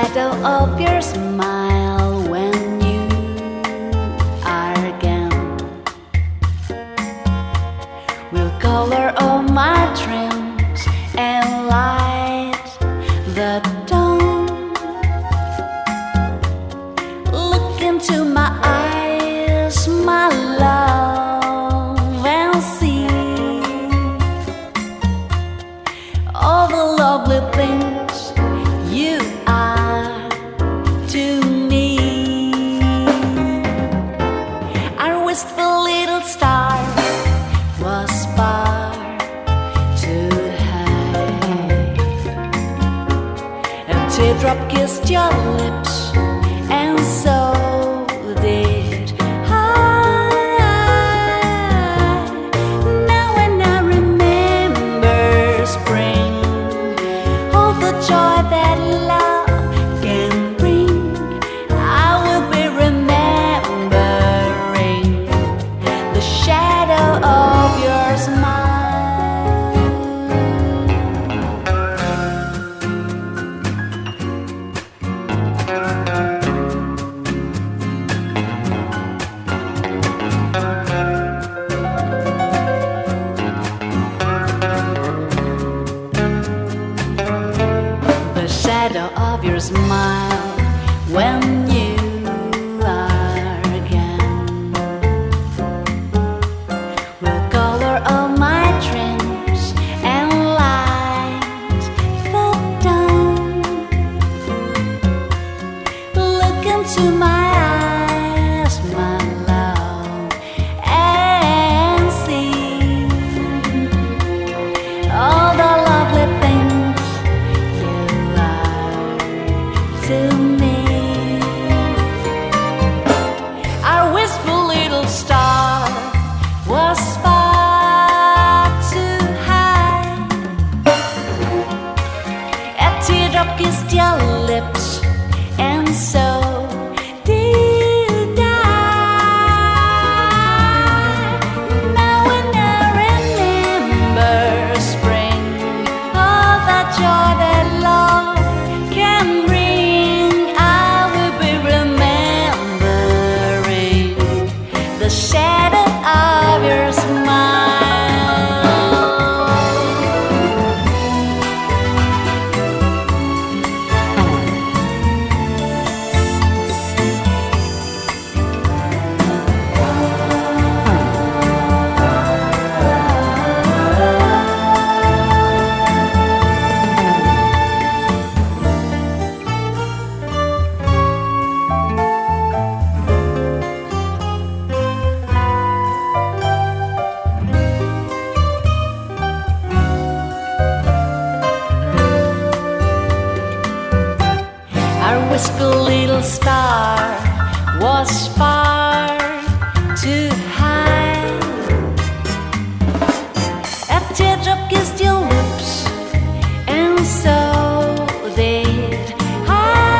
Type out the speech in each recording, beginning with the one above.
shadow of your smile when you are gone will color all my dreams and light the dawn. Look into my eyes, my love, and see all the lovely things you are to me. Our wistful little star was far too high. A teardrop kissed your lips, and so did I. Now when I remember spring, all the joy that love can bring, I will be remembering the shadow of your smile. The shadow of your smile when you are gone will color all my dreams and light the dawn. Look into my eyes, my love, and see all the lovely things you are to me. Our wistful little star was far too high. A teardrop kissed your lips, and so did I. Now when I remember spring, all that joy that love can bring, I will be remembering the shadow of your smile. Our wistful little star was far too high. A teardrop kissed your lips, and so did I.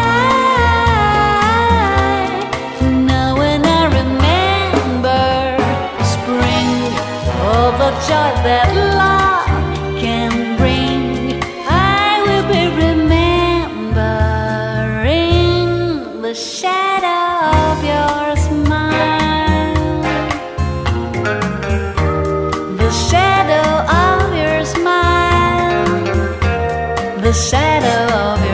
Now when I remember spring, all the joy that love can bring, I will be remembering the shadow of your smile. The shadow of your smile. The shadow of your